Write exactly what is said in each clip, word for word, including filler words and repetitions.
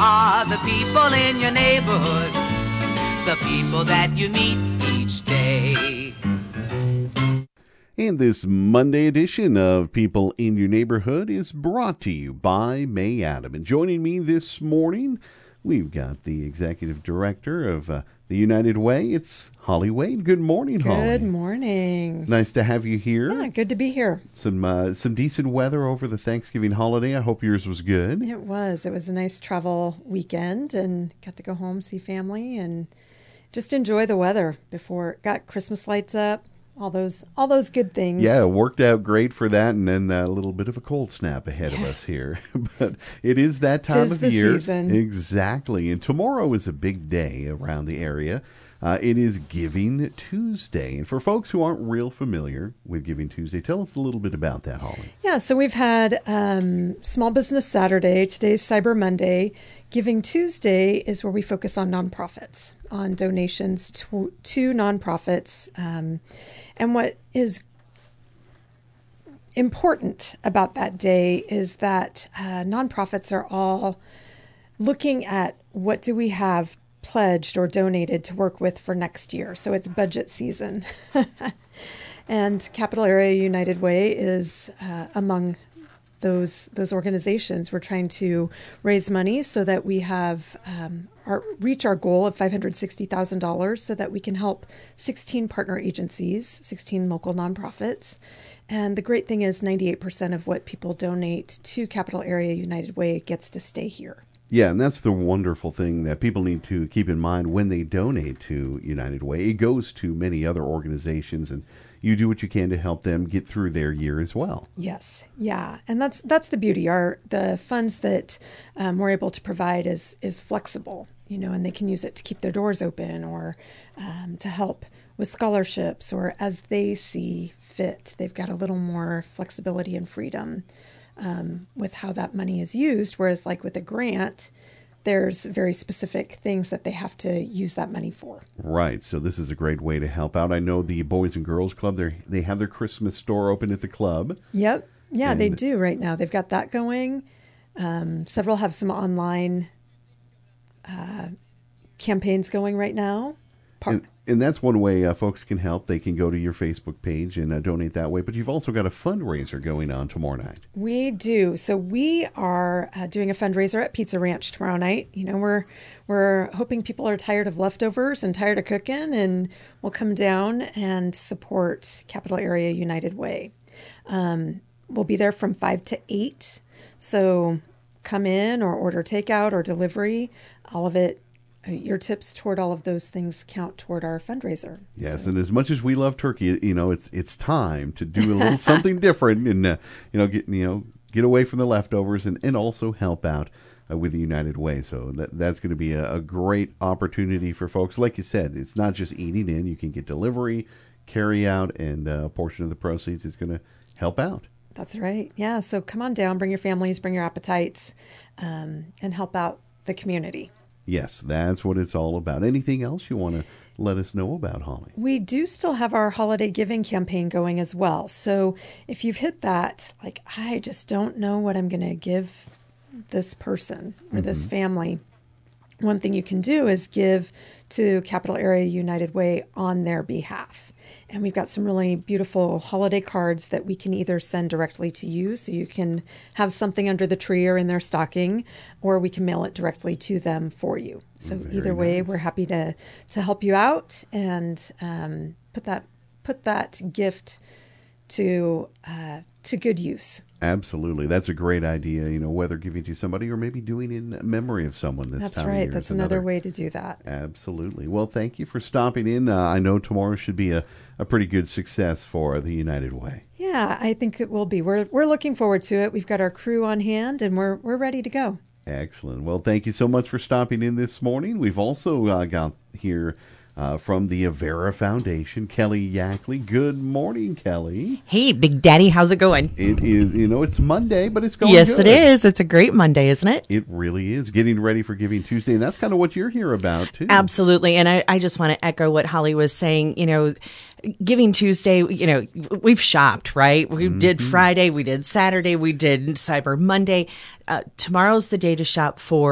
are the people in your neighborhood, the people that you meet each day. And this Monday edition of People in Your Neighborhood is brought to you by May Adam. And joining me this morning, we've got the Executive Director of uh, the United Way. It's Holly Wade. Good morning, Holly. Good morning. Nice to have you here. Yeah, good to be here. Some uh, some decent weather over the Thanksgiving holiday. I hope yours was good. It was. It was a nice travel weekend and got to go home, see family, and just enjoy the weather before got Christmas lights up. All those, all those good things. Yeah, it worked out great for that, and then a little bit of a cold snap ahead yeah. of us here. But it is that time Tis of the year, season. Exactly. And tomorrow is a big day around the area. Uh, it is Giving Tuesday, and for folks who aren't real familiar with Giving Tuesday, tell us a little bit about that, Holly. Yeah, so we've had um, Small Business Saturday. Today's Cyber Monday. Giving Tuesday is where we focus on nonprofits, on donations to, to nonprofits. Um, and what is important about that day is that uh, nonprofits are all looking at what do we have pledged or donated to work with for next year. So it's budget season. And Capital Area United Way is uh, among those those organizations. We're trying to raise money so that we have um, our, reach our goal of five hundred sixty thousand dollars so that we can help sixteen partner agencies, sixteen local nonprofits. And the great thing is ninety-eight percent of what people donate to Capital Area United Way gets to stay here. Yeah, and that's the wonderful thing that people need to keep in mind when they donate to United Way. It goes to many other organizations, and you do what you can to help them get through their year as well. Yes, yeah, and that's that's the beauty. Our the funds that um, we're able to provide is is flexible, you know, and they can use it to keep their doors open or um, to help with scholarships or as they see fit. They've got a little more flexibility and freedom um, with how that money is used. Whereas, like with a grant, there's very specific things that they have to use that money for. Right. So this is a great way to help out. I know the Boys and Girls Club, they they have their Christmas store open at the club. Yep. Yeah, and they do right now. They've got that going. Um, several have some online uh, campaigns going right now. Par- and, and that's one way uh, folks can help. They can go to your Facebook page and uh, donate that way. But you've also got a fundraiser going on tomorrow night. We do. So we are uh, doing a fundraiser at Pizza Ranch tomorrow night. You know, we're we're hoping people are tired of leftovers and tired of cooking, and will come down and support Capital Area United Way. Um, we'll be there from five to eight. So come in or order takeout or delivery. All of it. Your tips toward all of those things count toward our fundraiser. Yes, so. And as much as we love turkey, you know, it's it's time to do a little something different, and uh, you know, get you know, get away from the leftovers, and, and also help out uh, with the United Way. So that that's going to be a, a great opportunity for folks. Like you said, it's not just eating in; you can get delivery, carry out, and uh, a portion of the proceeds is going to help out. That's right. Yeah. So come on down, bring your families, bring your appetites, um, and help out the community. Yes, that's what it's all about. Anything else you want to let us know about, Holly? We do still have our holiday giving campaign going as well. So if you've hit that, like, I just don't know what I'm going to give this person or mm-hmm. this family, one thing you can do is give to Capital Area United Way on their behalf. And we've got some really beautiful holiday cards that we can either send directly to you, so you can have something under the tree or in their stocking, or we can mail it directly to them for you. So Very either way, nice. we're happy to to help you out and um, put that put that gift to uh, to good use. Absolutely. That's a great idea, you know, whether giving to somebody or maybe doing in memory of someone this That's time right. of year. That's another, another way to do that. Absolutely. Well, thank you for stopping in. Uh, I know tomorrow should be a, a pretty good success for the United Way. Yeah, I think it will be. We're we're looking forward to it. We've got our crew on hand, and we're we're ready to go. Excellent. Well, thank you so much for stopping in this morning. We've also uh, got here Uh, from the Avera Foundation, Kelly Yackley. Good morning, Kelly. Hey, Big Daddy, how's it going? It is, you know, it's Monday, but it's going yes, good. Yes, it is. It's a great Monday, isn't it? It really is. Getting ready for Giving Tuesday, and that's kind of what you're here about, too. Absolutely, and I, I just want to echo what Holly was saying. You know, Giving Tuesday, you know, we've shopped, right? We mm-hmm. did Friday, we did Saturday, we did Cyber Monday. Uh, tomorrow's the day to shop for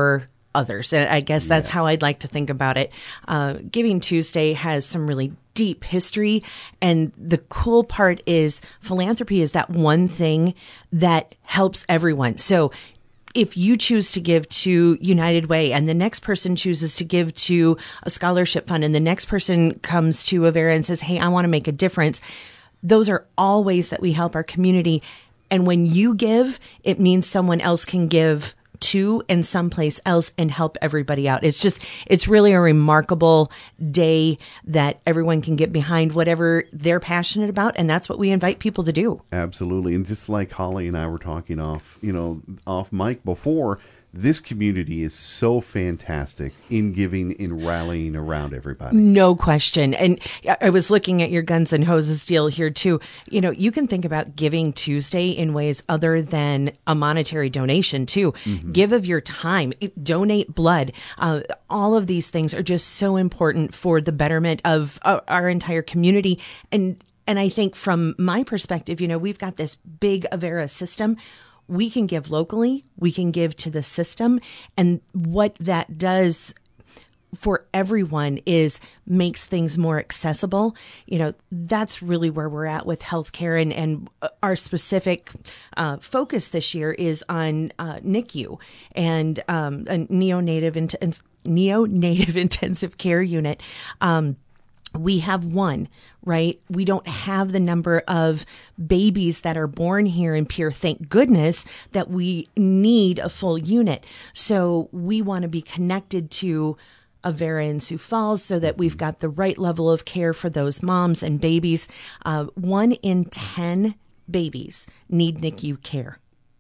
others. And I guess that's Yes. how I'd like to think about it. Uh, Giving Tuesday has some really deep history. And the cool part is philanthropy is that one thing that helps everyone. So if you choose to give to United Way and the next person chooses to give to a scholarship fund and the next person comes to Avera and says, hey, I want to make a difference. Those are all ways that we help our community. And when you give, it means someone else can give to and someplace else and help everybody out. It's just, it's really a remarkable day that everyone can get behind whatever they're passionate about. And that's what we invite people to do. Absolutely. And just like Holly and I were talking off, you know, off mic before, this community is so fantastic in giving, in rallying around everybody. No question. And I was looking at your Guns and Hoses deal here too. You know, you can think about Giving Tuesday in ways other than a monetary donation too. Mm-hmm. Give of your time, donate blood. Uh, all of these things are just so important for the betterment of uh, our entire community. And, and I think from my perspective, you know, we've got this big Avera system. We can give locally, we can give to the system. And what that does for everyone is makes things more accessible. You know, that's really where we're at with healthcare. And, and our specific uh, focus this year is on uh, N I C U and um, a neonatal, int- neonatal intensive care unit. Um, We have one, right? We don't have the number of babies that are born here in Pierre, thank goodness, that we need a full unit. So we want to be connected to Avera in Sioux Falls so that we've got the right level of care for those moms and babies. Uh, one in ten babies need N I C U care,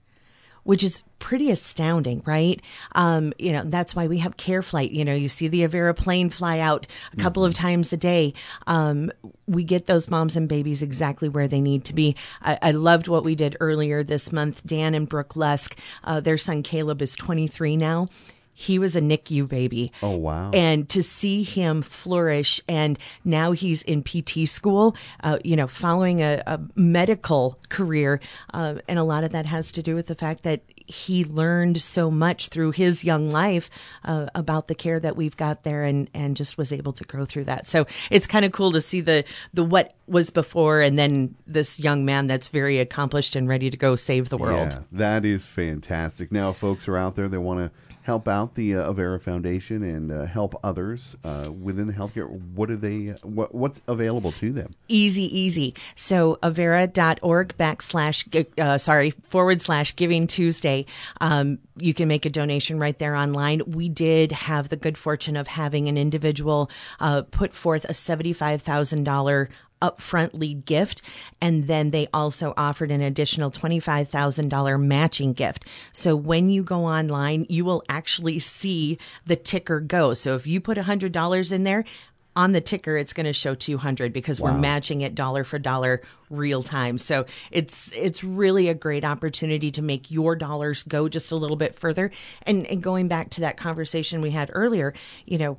which is pretty astounding, right? Um, you know, that's why we have Care Flight. You know, you see the Avera plane fly out a couple mm-hmm. of times a day. Um, we get those moms and babies exactly where they need to be. I, I loved what we did earlier this month. Dan and Brooke Lusk, uh, their son Caleb is twenty-three now. He was a N I C U baby. Oh, wow. And to see him flourish, and now he's in P T school, uh, you know, following a, a medical career. Uh, and a lot of that has to do with the fact that he learned so much through his young life uh, about the care that we've got there, and, and just was able to grow through that. So it's kind of cool to see the, the what was before, and then this young man that's very accomplished and ready to go save the world. Yeah, that is fantastic. Now, if folks are out there that want to help out the uh, Avera Foundation and uh, help others uh, within the healthcare, what are they? What, what's available to them? Easy, easy. So avera.org backslash, uh, sorry, forward slash Giving Tuesday. Um, you can make a donation right there online. We did have the good fortune of having an individual uh, put forth a seventy-five thousand dollars upfront lead gift, and then they also offered an additional twenty-five thousand dollars matching gift. So when you go online, you will actually see the ticker go. So if you put one hundred dollars in there, on the ticker, it's going to show two hundred because wow. we're matching it dollar for dollar real time. So it's it's really a great opportunity to make your dollars go just a little bit further. And, and going back to that conversation we had earlier, you know,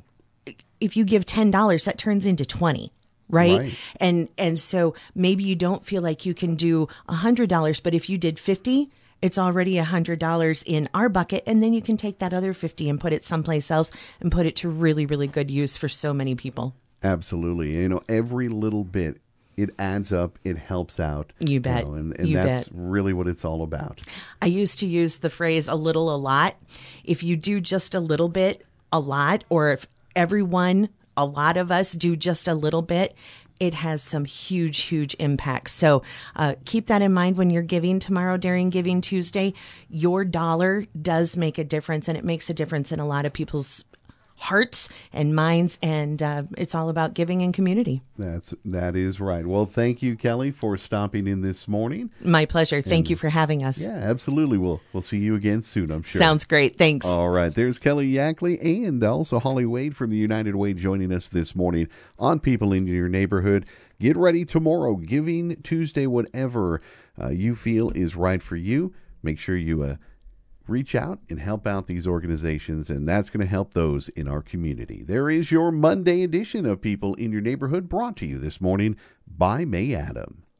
if you give ten dollars, that turns into twenty. Right? right. And and so maybe you don't feel like you can do one hundred dollars, but if you did fifty, it's already one hundred dollars in our bucket. And then you can take that other fifty and put it someplace else and put it to really, really good use for so many people. Absolutely. You know, every little bit, it adds up. It helps out. You bet. You know, and and you that's bet. really what it's all about. I used to use the phrase a little, a lot. If you do just a little bit, a lot, or if everyone a lot of us do just a little bit, it has some huge, huge impacts. So uh, keep that in mind when you're giving tomorrow during Giving Tuesday. Your dollar does make a difference, and it makes a difference in a lot of people's hearts and minds, and uh, it's all about giving and community. That's that is right. Well, thank you, Kelly, for stopping in this morning. My pleasure. Thank and, you for having us. Yeah, absolutely. We'll we'll see you again soon, I'm sure. Sounds great. Thanks. All right. There's Kelly Yackley and also Holly Wade from the United Way joining us this morning on People in Your Neighborhood. Get ready tomorrow, Giving Tuesday, whatever uh, you feel is right for you. Make sure you uh, reach out and help out these organizations, and that's going to help those in our community. There is your Monday edition of People in Your Neighborhood, brought to you this morning by May Adam.